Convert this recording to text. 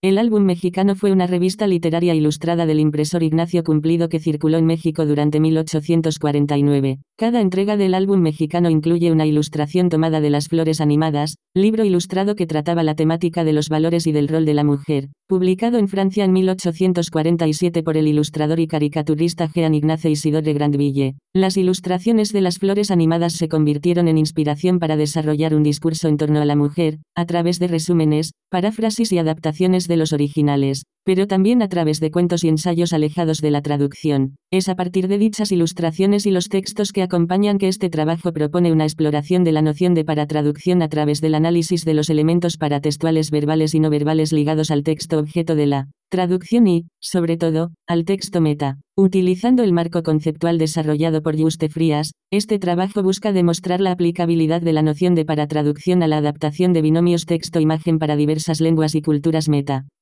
El álbum mexicano fue una revista literaria ilustrada del impresor Ignacio Cumplido que circuló en México durante 1849. Cada entrega del álbum mexicano incluye una ilustración tomada de Las Flores Animadas, libro ilustrado que trataba la temática de los valores y del rol de la mujer, publicado en Francia en 1847 por el ilustrador y caricaturista Jean Ignace Isidore Grandville. Las ilustraciones de Las Flores Animadas se convirtieron en inspiración para desarrollar un discurso en torno a la mujer, a través de resúmenes, paráfrasis y adaptaciones de los originales, pero también a través de cuentos y ensayos alejados de la traducción. Es a partir de dichas ilustraciones y los textos que acompañan que este trabajo propone una exploración de la noción de paratraducción a través del análisis de los elementos paratextuales verbales y no verbales ligados al texto objeto de la traducción y, sobre todo, al texto meta. Utilizando el marco conceptual desarrollado por Juste Frías, este trabajo busca demostrar la aplicabilidad de la noción de paratraducción a la adaptación de binomios texto-imagen para diversas lenguas y culturas meta.